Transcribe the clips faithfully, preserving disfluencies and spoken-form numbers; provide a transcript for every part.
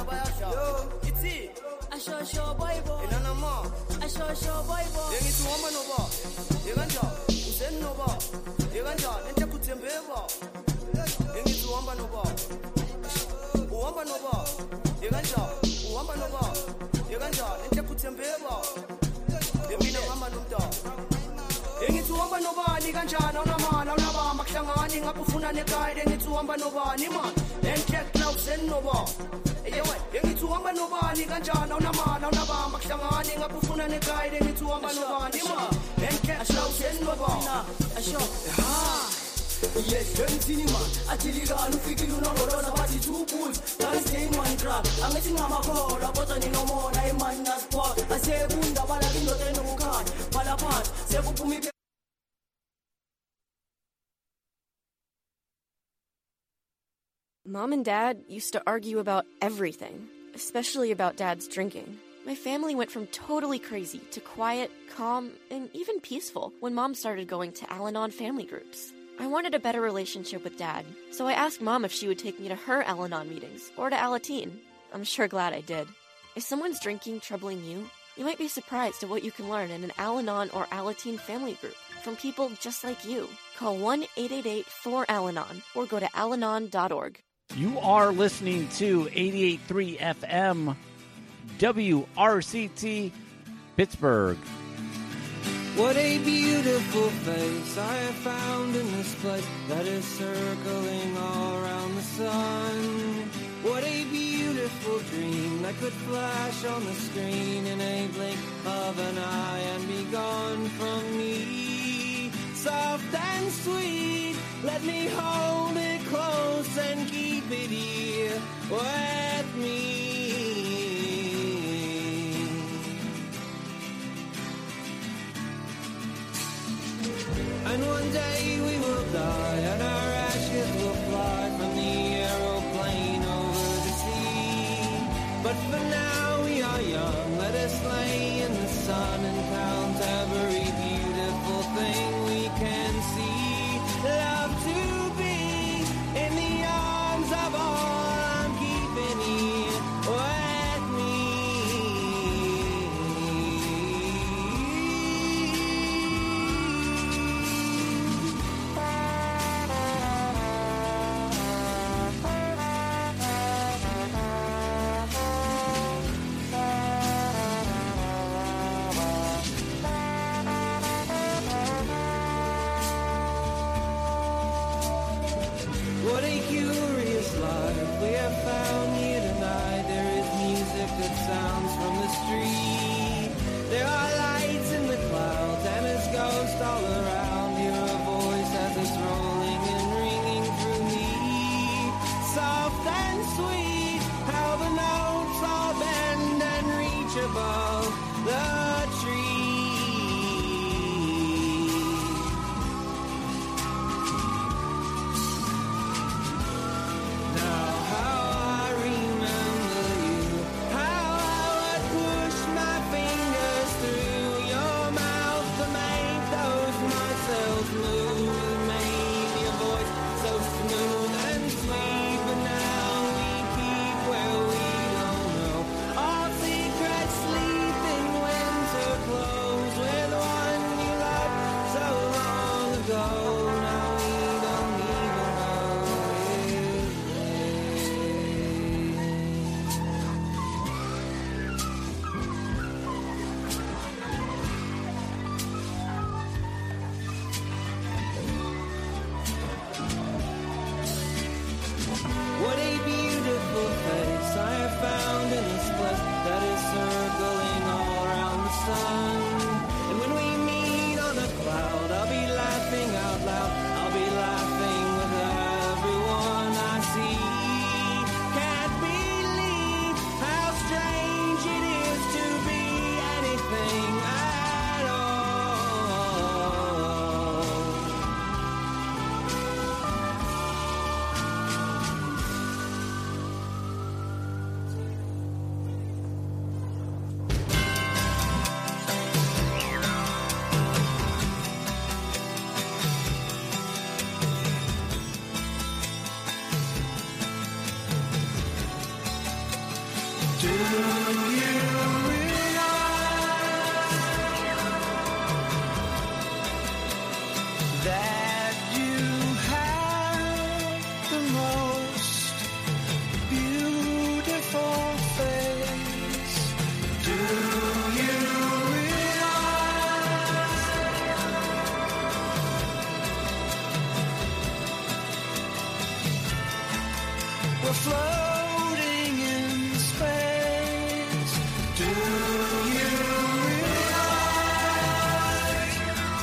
Yo, it's it. I show show boy boy. In an more. I show show boy boy. Then it's woman over. You can draw. You send no bar. You can draw. Then you put them over. Then it's woman over. Woman over. You can draw. Woman over. You can draw. Then you put them over. Then we know woman over. Ngithuhamba nobani kanjani awunamali awunabamba kuhlangani ngakufuna neguide ngithuhamba nobani man and check clouds and noba eyewe ngithuhamba nobani kanjani awunamali awunabamba kuhlangani ngakufuna neguide ngithuhamba nobani man and check clouds and noba asho ha yes ngithini man athilikana ufikile unongorona bathi two bulls that's game one trap angithi ngamakhola kodwa ninomona imani nasport asebunda bala indoda enokukhanya bala phansi sekuphuma. Mom and Dad used to argue about everything, especially about Dad's drinking. My family went from totally crazy to quiet, calm, and even peaceful when Mom started going to Al-Anon family groups. I wanted a better relationship with Dad, so I asked Mom if she would take me to her Al-Anon meetings or to Alateen. I'm sure glad I did. If someone's drinking troubling you, you might be surprised at what you can learn in an Al-Anon or Alateen family group from people just like you. Call one eight eight eight four Al Anon or go to al anon dot org. You are listening to eighty-eight point three F M W R C T Pittsburgh. What a beautiful face I have found in this place that is circling all around the sun. What a beautiful dream that could flash on the screen in a blink of an eye and be gone from me. Soft and sweet, let me hold it close and keep it here with me. And one day we will die and our ashes will fly from the aeroplane over the sea. But for now we are young, let us lay in the sun and count every beautiful thing we can see. Love to be in the arms of all I'm keeping here with me. What a curious life we have found here tonight. There is music that sounds from the street. There are lights in the clouds and it's ghosts all around. Hear a voice as it's rolling and ringing through me. Soft and sweet, how the notes all bend and reach above the tree. Close. We're floating in space. Do you realize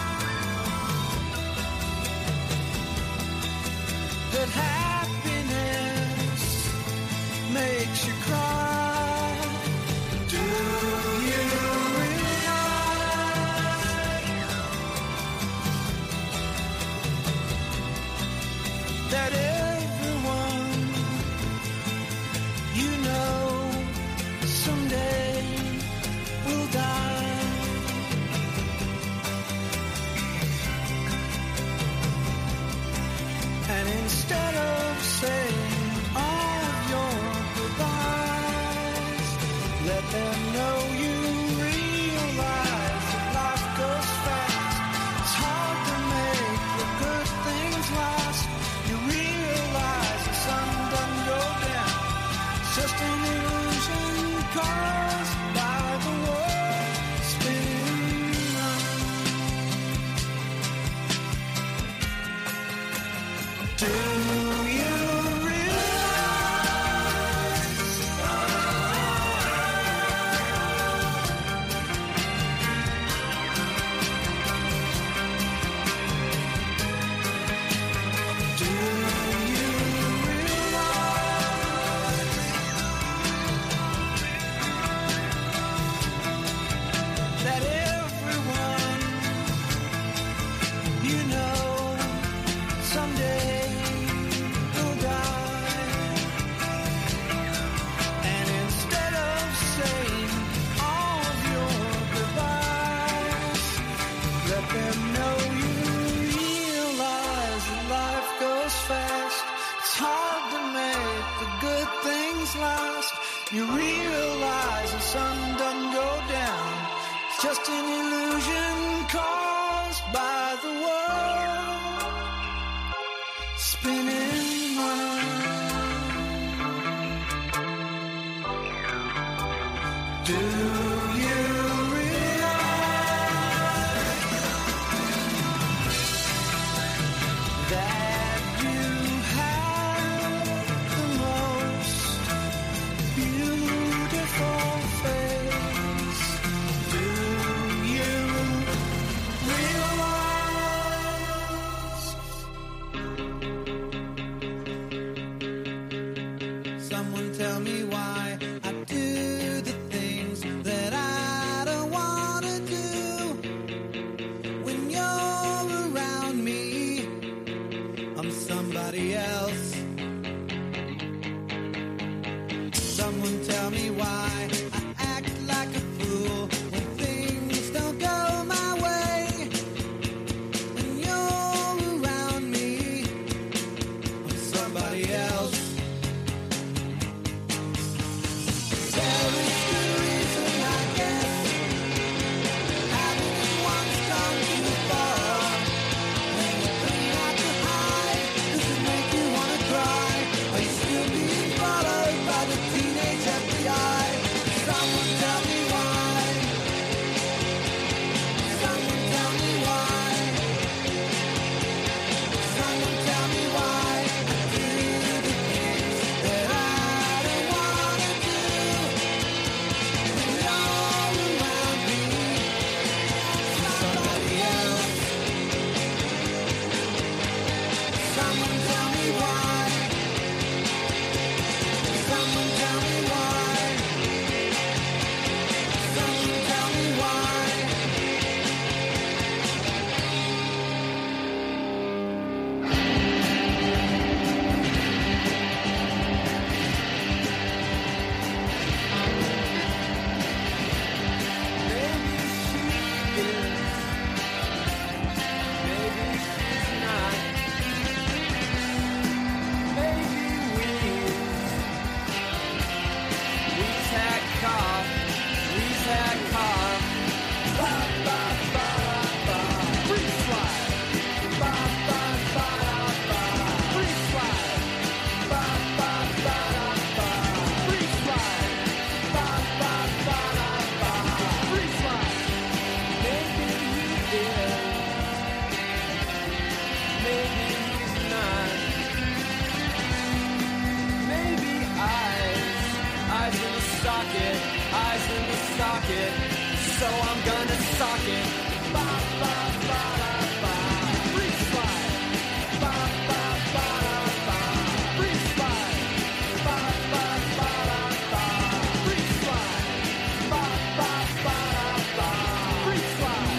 that happiness makes you cry? Do you realize that everyone you know someday will die? And instead of saying all of your goodbyes, let them know you realize that life goes fast. It's hard to make the good things last. You realize the sun doesn't go down. It's just an illusion caused by the world spinning round. Do you that everyone you know someday will die? And instead of saying all of your goodbyes, let them know you realize that life goes fast. It's hard to make the good things last. You realize the sun doesn't go down. It's just an illusion caused by the world spinning round. Do you realize that you have the most beautiful face? Do you realize? Someone tell me why I do the things that I don't want to do. When you're around me, I'm somebody else. Someone tell me why I act like a fool when things don't go my way. When you're around me, I'm somebody else. There is the reason, I guess. Having once gone too far. When you clean out your hide, does it make you wanna cry? Are you still being followed by the teenage F B I? Someone tell me why. Someone tell me why. Someone tell me why I do the things eyes in the socket, eyes in the socket. So I'm gonna sock it. Ba ba ba da ba. Free slide. Ba ba ba da ba. Free slide. Ba ba ba da ba. Free slide. Ba ba ba da ba. Free slide.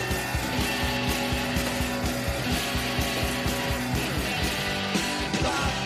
Ba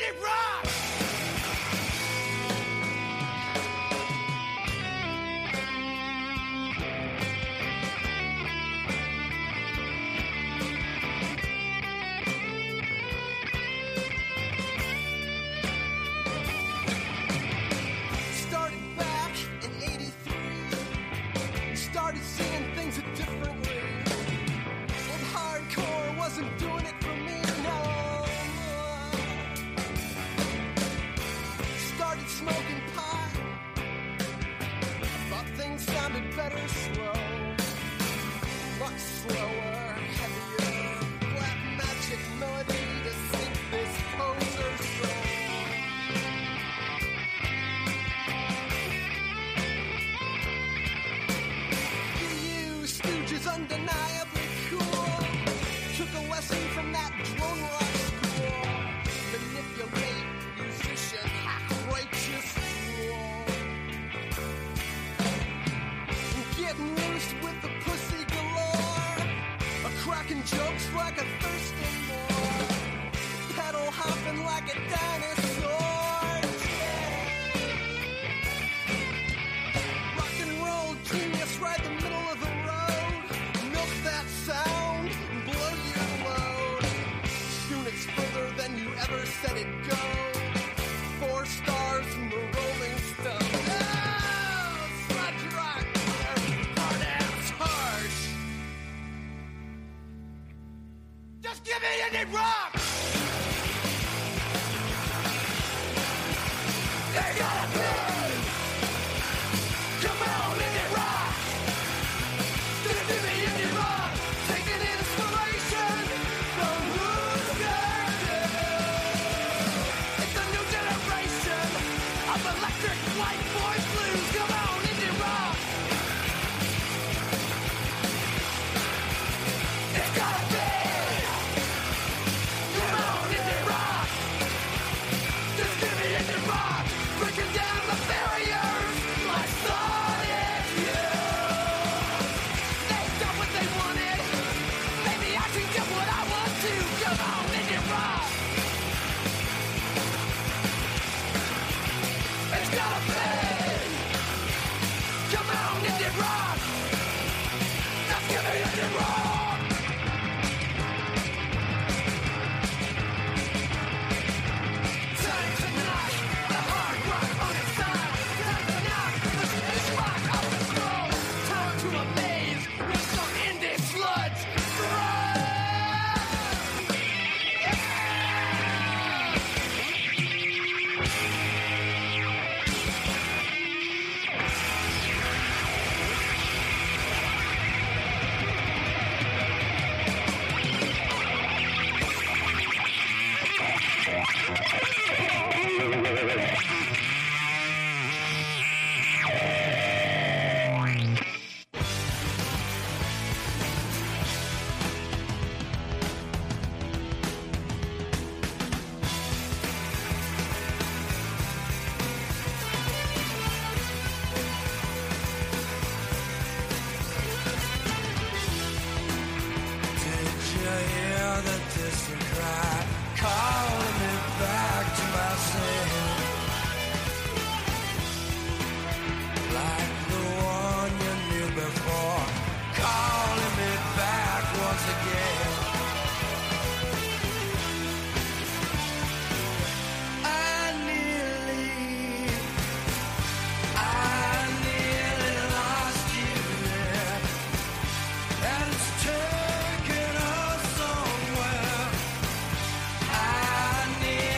indie rock! Started back in eighty-three. Started seeing things a different way. Old hardcore wasn't doing it for me, no. Started smoking pot. Thought things sounded better slow. Much slower, heavier. Black magic melody to sink this poser soul. You stooges undeniably cool. Took a lesson from that drone rock school. Manipulate, musician, hack righteous rule. Getting loose with the pussy galore. A cracking jokes like a thirsty more. Pedal hopping like a dinosaur. Rock and roll genius right the middle of the road. Milk that sound, blow your load. Soon it's further than you ever said it'd go. Four stars from the Rolling Stone. Oh, sludge rock, hard ass harsh. Just give me indie rock! They gotta be! Come on, indie rock! Just give me indie rock! Taking inspiration from who's It's a new generation of electric white boys blues. Come on, indie rock! It's gotta be! Come on, indie rock! Just give me indie rock! Breaking down the barriers like Sonic Youth. They got what they wanted. Maybe I can get what I want to. Come on, indie rock! It's gotta be! Come on, indie rock! Just give me indie rock! Time to knock the hard rock on its side. Time to knock the space rock off the throne. Time to amaze with some indie sludge. Did you hear the distant cry calling me back to myself? Like the one you knew before, calling me back once again. I nearly, I nearly lost you there. And it's taken us somewhere. I nearly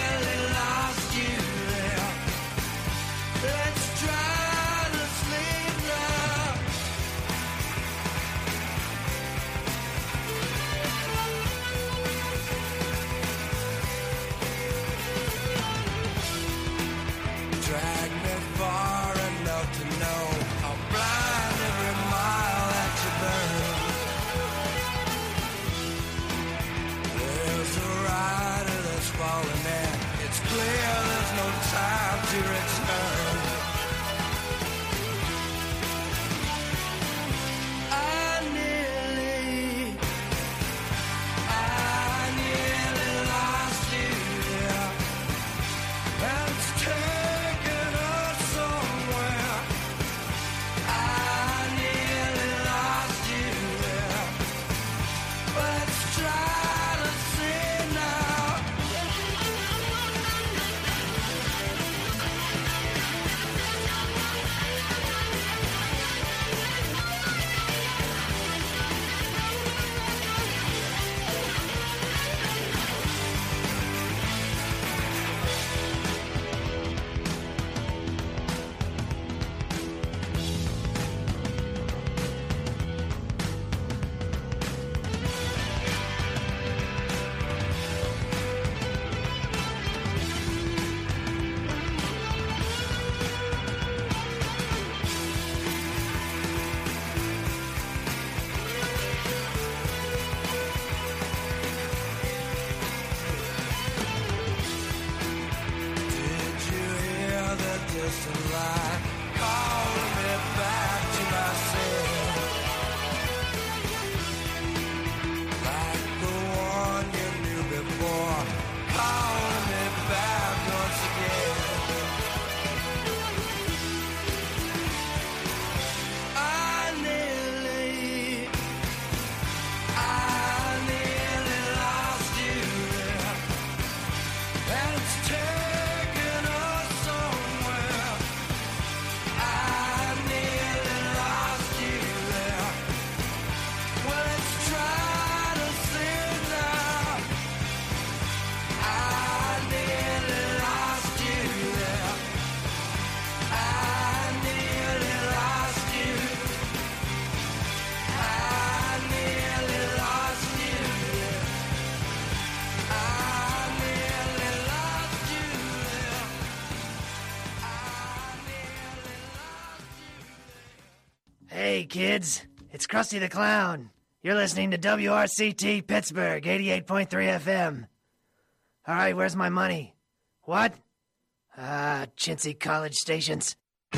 Hey, kids. It's Krusty the Clown. You're listening to W R C T Pittsburgh, eighty-eight point three F M. All right, where's my money? What? Ah, chintzy college stations.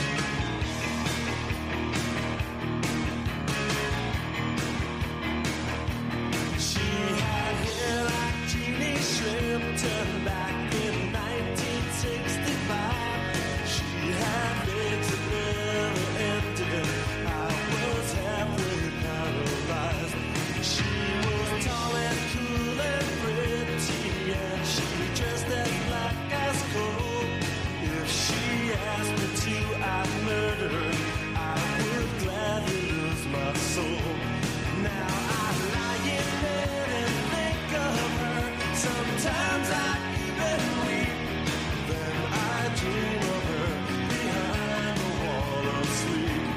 Turned back in nineteen sixty-five. She had legs that never ended. I was halfway paralyzed. She was tall and cool and pretty, and she dressed as black as coal. If she asked me to, I'd murder her. I would gladly lose my soul. Now I lie in bed and think of her. Sometimes I even weep, then I dream of her behind the wall of sleep.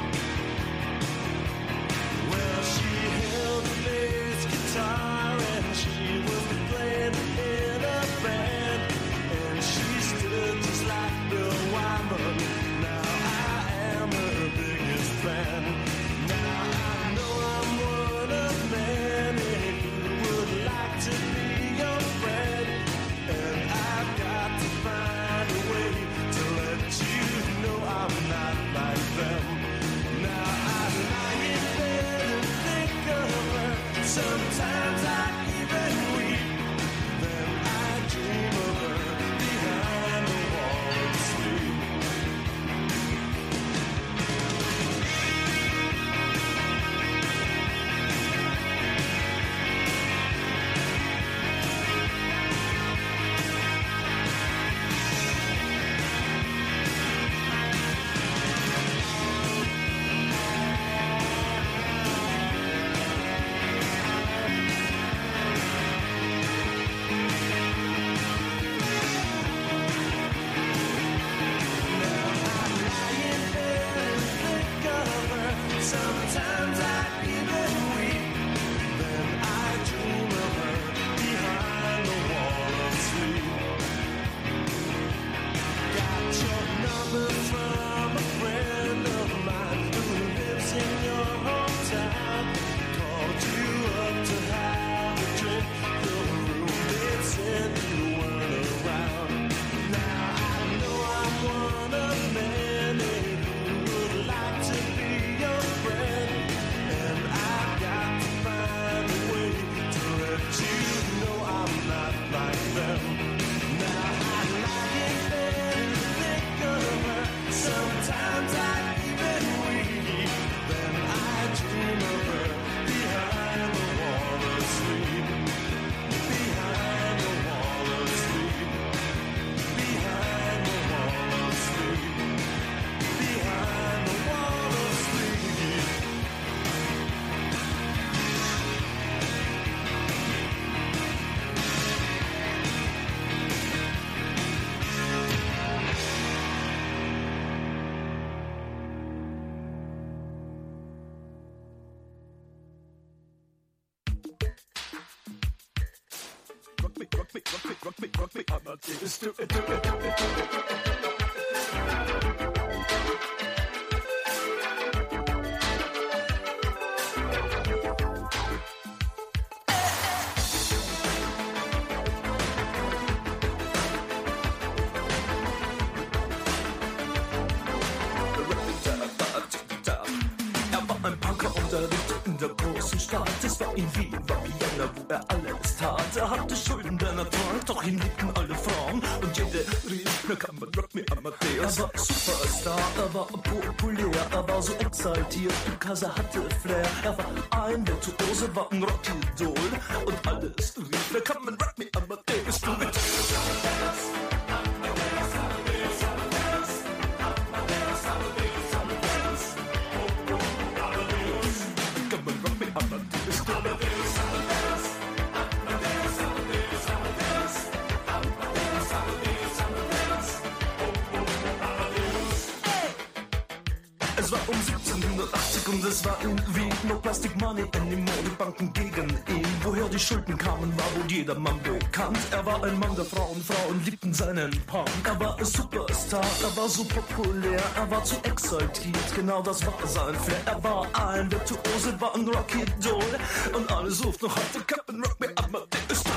Well, she held a bass guitar and she was playing in a band, and she stood just like Bill Wyman. Now I am her biggest fan. Now I know I'm one of many who would like to be your friend, and I've got to find a way to let you know I'm not like them. Now I lie in bed and think of her. Sometimes I even weep, then I dream of her behind the wall of sleep. Sometimes I even weep, then I dream of her behind the wall of sleep. Got your number from a friend of mine who lives in your hometown. Called you up to have a drink. Your roommate said you weren't around. Now I know I'm one of many who would like to be your friend, and I've got to find a way to let you know I'm not like them. Now I lie in bed and think of her. Sometimes I even weep, then I dream of her behind the wall of sleep. Behind the wall of sleep. Behind the wall of sleep. Behind the wall of sleep. Rock me, rock me, rock me, rock me, rock me, I'm not this, do it, do it, do it, do it. Er war ein Punker und er lebte in der großen Stadt. Es war in Wien, war Vienna, wo er alles tat. Er hatte Schulden, denn er trank, doch ihn liebten alle Frauen. Und jede rief, na kann man Rock Me Amadeus. Er war Superstar, er war populär, er war so exaltiert, because er hatte Flair. Er war ein Virtuose, war ein Rockidol. Und alles rief, na kann man Rock Me Amadeus. Du mit Es war um siebzehnhundertachtzig und es war irgendwie no Plastic Money anymore. Die Banken gegen ihn, woher die Schulden kamen, war wohl jedermann bekannt. Er war ein Mann der Frauen, Frauen liebten seinen Punk. Er war ein Superstar, er war so populär, er war zu exaltiert, genau das war sein Flair. Er war ein Virtuose, war ein Rocky-Doll und alle suchten noch heute Captain Rock, me up, my dick is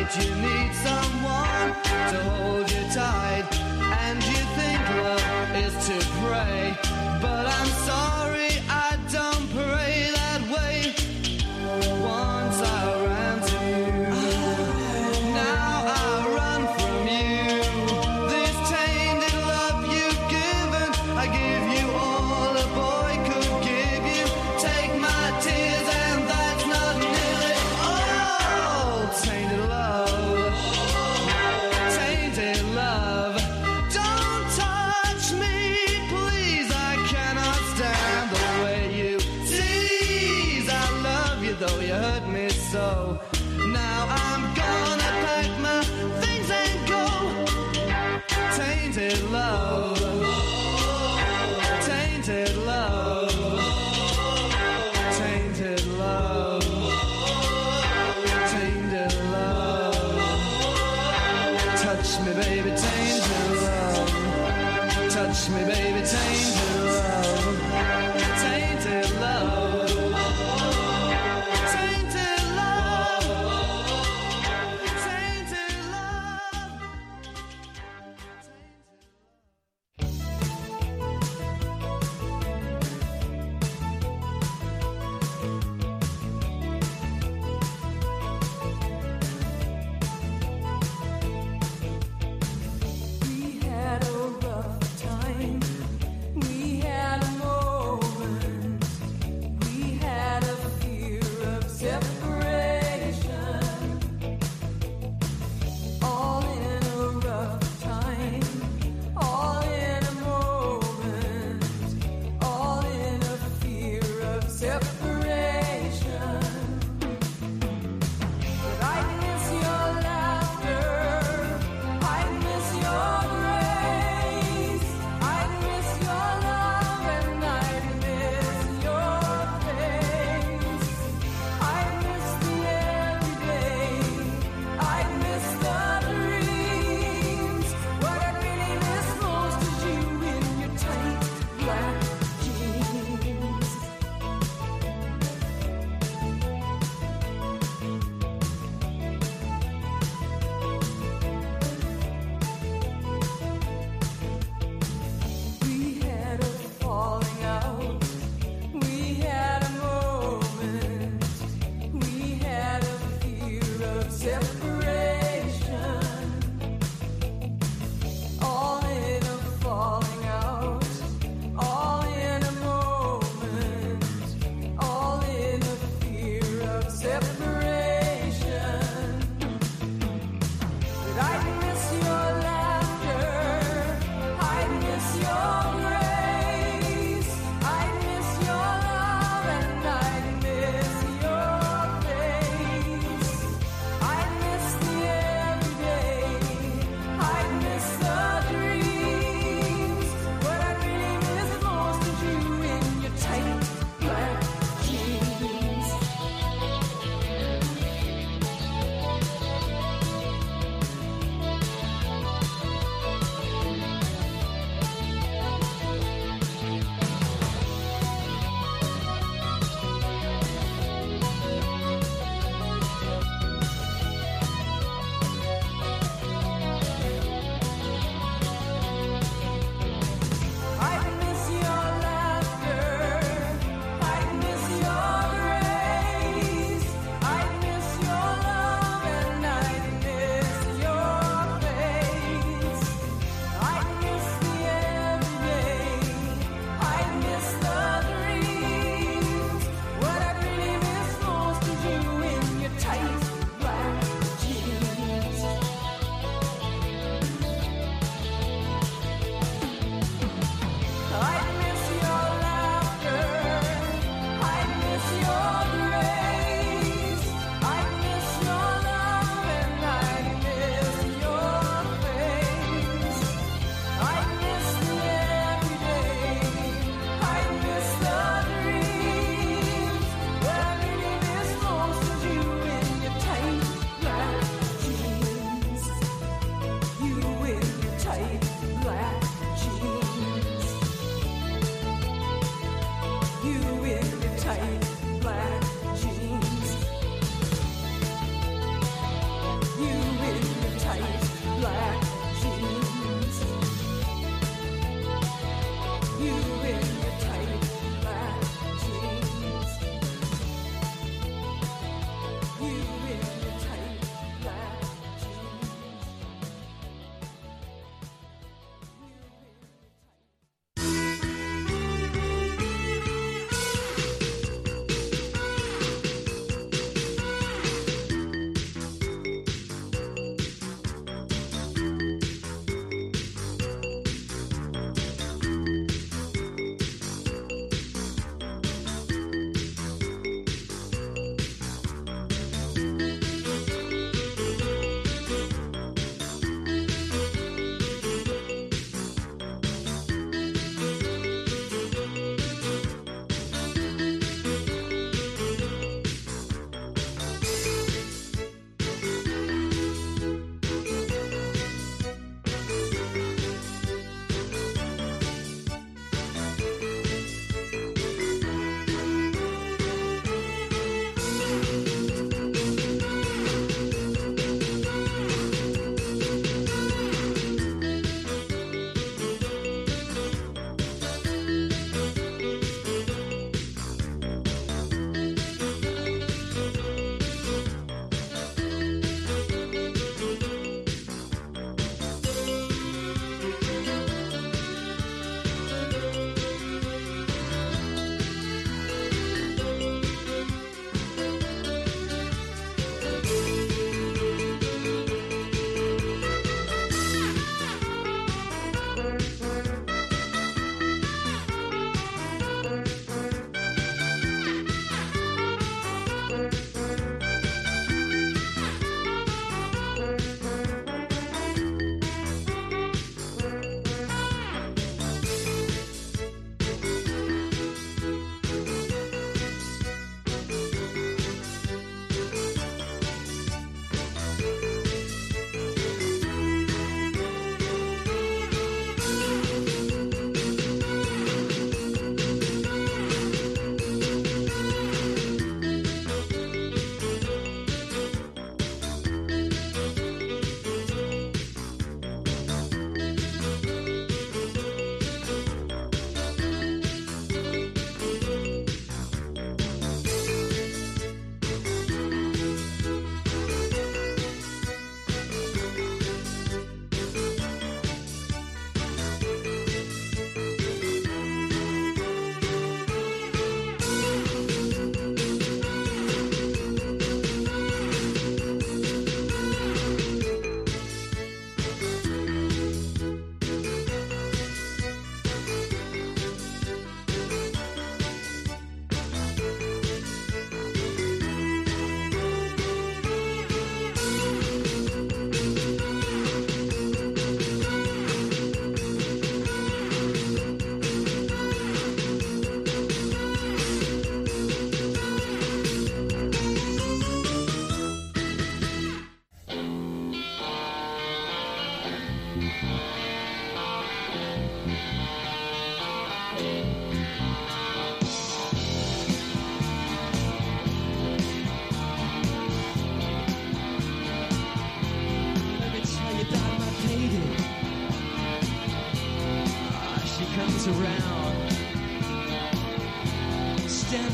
night you need someone to hold you tight, and you think love is to pray, but I'm sorry I don't pray that way. Once I ran to you, now I run from you. This tainted love you've given, I give you all a boy could give you. Take my tears and that's not nearly all. Tainted love, tainted love. Don't touch me, please, I cannot stand the way you tease. I love you though you hurt me so. Now I'm gonna pack my things and go. Tainted love, tainted love, tainted love, tainted love. Touch me, baby, tainted love. Touch me, baby, tainted love. Tainted love. Tainted love. Tainted love. We had a rough time. We had a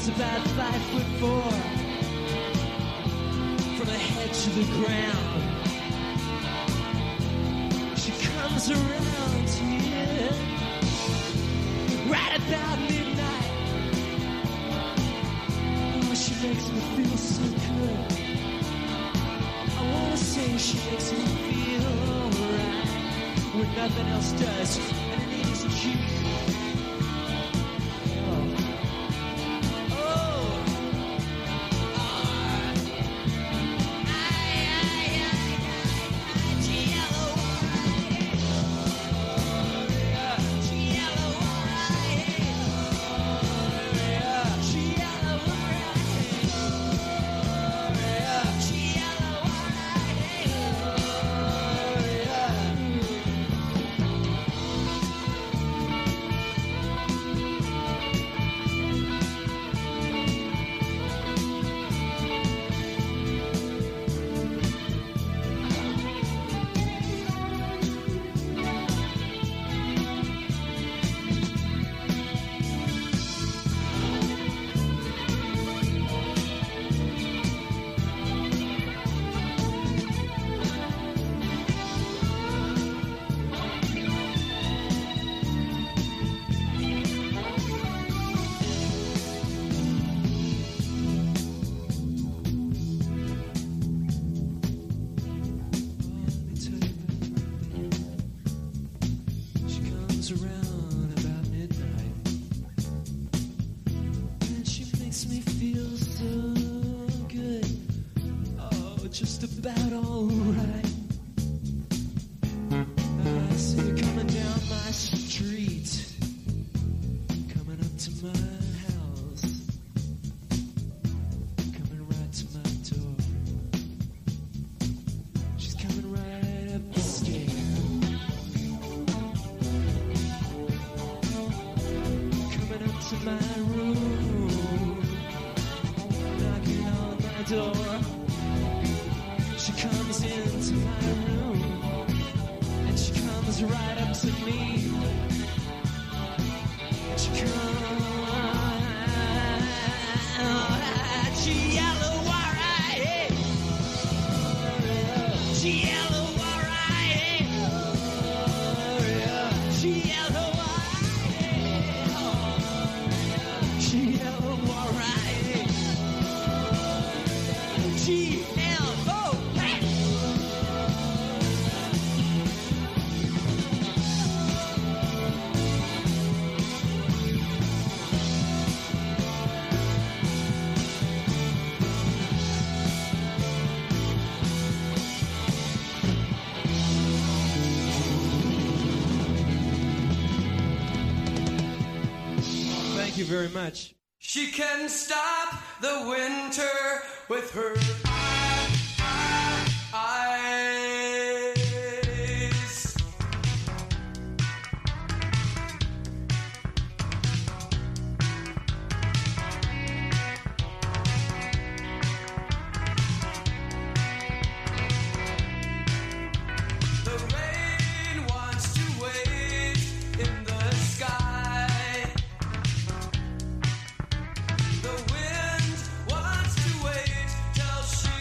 She's about five foot four, from her head to the ground. She comes around here right about midnight. Oh, she makes me feel so good. I wanna say she makes me feel alright when nothing else does, and her name is Judy. Very much. She can stop the winter with her eyes. The rain wants to wait in the sky. The wind wants to wait till she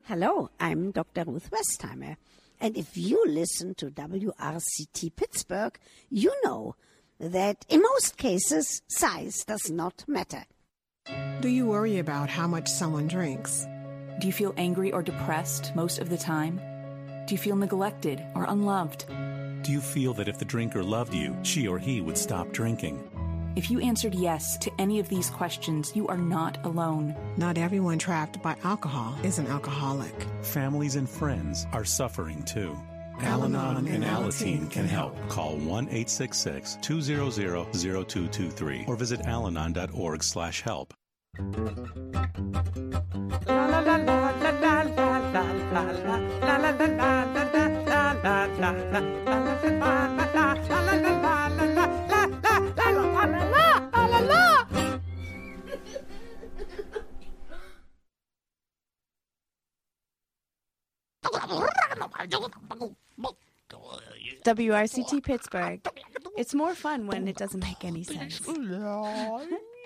Hello, I'm Doctor Ruth Westheimer. And if you listen to W R C T Pittsburgh, you know that in most cases, size does not matter. Do you worry about how much someone drinks? Do you feel angry or depressed most of the time? Do you feel neglected or unloved? Do you feel that if the drinker loved you, she or he would stop drinking? If you answered yes to any of these questions, you are not alone. Not everyone trapped by alcohol is an alcoholic. Families and friends are suffering too. Al-Anon and Alateen can help. Call one eight six six, two zero zero, zero two two three or visit alanon dot org slash help. W R C T Pittsburgh. It's more fun when it doesn't make any sense.